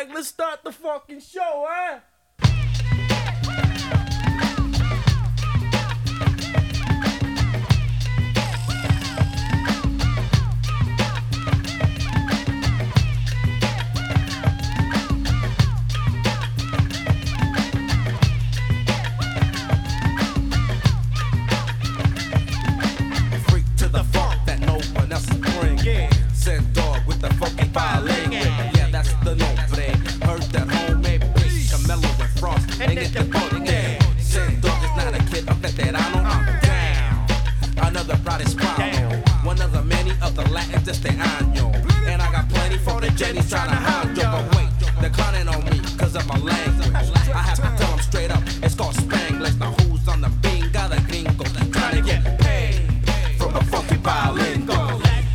Alright, let's start the fucking show, huh? Send dog with the funky bilingual. Yeah, that's the nombre. Heard that homemade beat, Camelo and Frost. And get the book there. Send dog is not a kid of veterano. I'm down. Another prodigy problem. One of the many of the Latins este año. And I got plenty for the Jennies trying to hound you. But wait, they're clowning on me cause of my language. I have to tell them straight up, it's called Spanglish. Now who's on the bean? Got a gringo trying to get paid from a funky bilingual.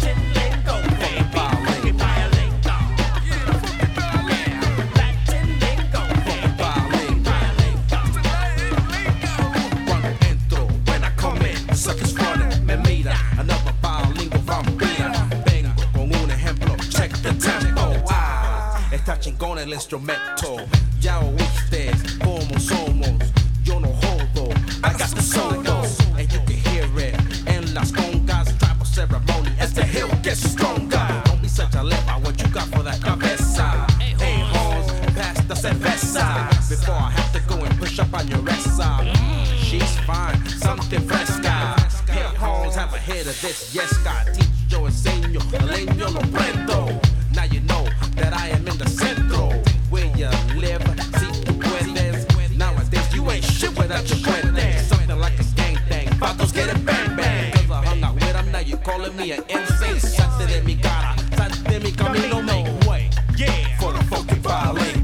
Chingón el instrumento. Ya oíste como somos. Yo no jodo. I got the solos. And you can hear it in las congas. Tribal ceremony as the hill gets stronger. Don't be such a leper. What you got for that cabeza? Hey, hoes, pass the cerveza. Before I have to go and push up on your esa. She's fine, something fresca. Hey, hoes, have a hit of this. Yes, God, teach yo, enseño. El leño lo prendo. Now you know that I am in the centro where you live. Si tu puedes. Nowadays you ain't shit without your puedes. Something like a gang thing. Vatos get it bang bang. Cause I hung out with him, now you calling me an insane. Salte de mi cara, salte de mi camino, make way. Yeah, for the funky violin.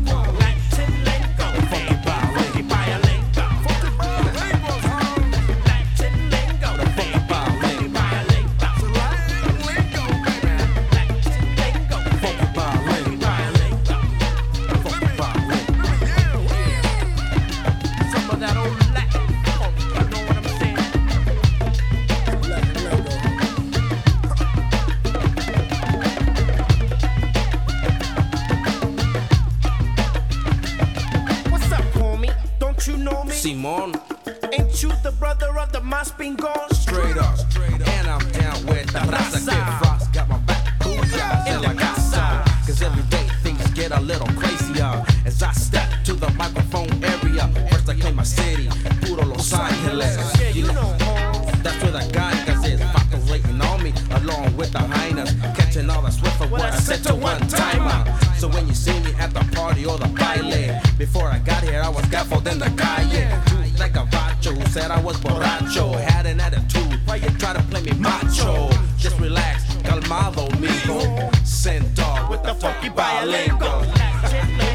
Simon, ain't you the brother of the Mas Pingon? Straight up, and I'm down with the raza. Get Frost, got my back, booyah, in la casa. Cause every day things get a little crazier as I step to the microphone area. First I claim my city, puro Los Angeles. Yeah, you know, that's where the gangas is, Vatos waiting on me, along with the hyenas, catching all the swift of what I said to one timer. So when you see me at the party or the baile, before I got here I was gaffled in the calle. Like a vacho who said I was borracho, had an attitude, why you try to play me macho? Just relax, calmado, mijo. Send dog with the funky bilingual.